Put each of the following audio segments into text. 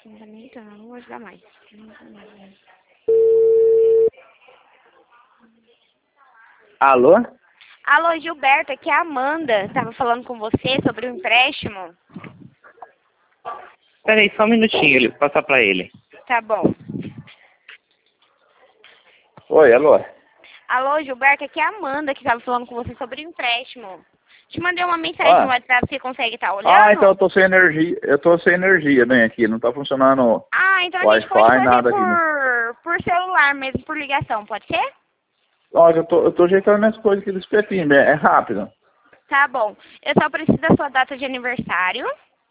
Não tá nem então, não vou ajudar mais. Alô? Alô, Gilberto, aqui é a Amanda. Tava falando com você sobre o empréstimo. Peraí, só um minutinho, ele passar pra ele. Tá bom. Oi, alô? Alô, Gilberto, aqui é a Amanda que tava falando com você sobre o empréstimo. Te mandei uma mensagem no WhatsApp, você consegue estar olhando? Então eu tô sem energia. Eu tô sem energia bem aqui, não tá funcionando Então a gente pode Wi-Fi, fazer nada aqui, né? por celular mesmo, por ligação, pode ser? Olha, eu tô ajeitando minhas coisas aqui do espetinho, é rápido. Tá bom. Eu só preciso da sua data de aniversário.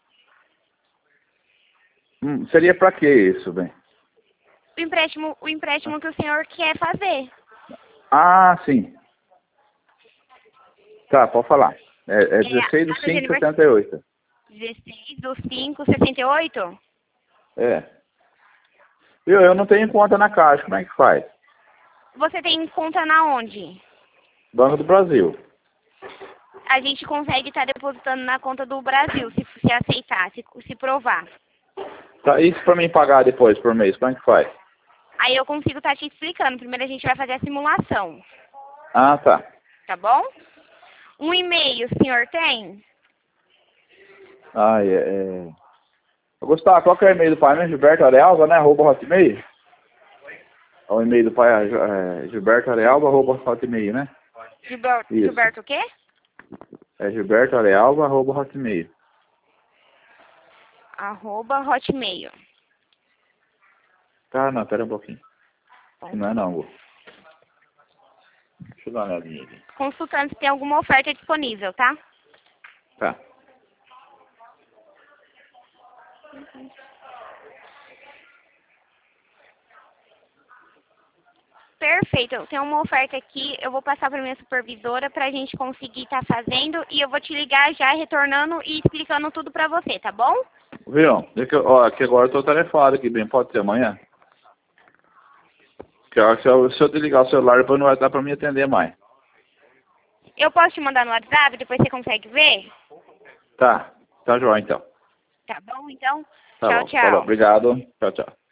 Seria pra que isso, bem? O empréstimo que o senhor quer fazer. Ah, sim. Tá, pode falar. É 16 do Data de 5, aniversário. 68. 16 do 5, 68? É. Eu não tenho conta na Caixa, como é que faz? Você tem conta na onde? Banco do Brasil. A gente consegue estar depositando na conta do Brasil, se aceitar, se provar. Tá, isso pra mim pagar depois por mês, como é que faz? Aí eu consigo estar te explicando. Primeiro a gente vai fazer a simulação, Ah, tá. tá bom? Um e-mail o senhor tem? Gustavo, qual que é o e-mail do pai, né? Gilberto Arealva, né? @hotmail. O e-mail do pai é Gilberto Arealva, @hotmail, né? Isso. Gilberto o quê? É Gilberto Arealva, @hotmail. @hotmail. Tá, não, pera um pouquinho. Bom. Não é não, Gu. Deixa eu dar uma olhadinha aqui. Consultando se tem alguma oferta disponível, tá? Tá. Perfeito, eu tenho uma oferta aqui, eu vou passar para minha supervisora para a gente conseguir estar fazendo e eu vou te ligar já retornando e explicando tudo para você, tá bom? Viu? Aqui agora eu tô tarefado aqui, bem, pode ser amanhã? Porque se eu desligar o celular, depois não vai dar pra me atender mais. Eu posso te mandar no WhatsApp, depois você consegue ver? Tá, tá joia então. Tá bom, então? Tá Tchau, bom, falou, tchau. obrigado, tchau, tchau.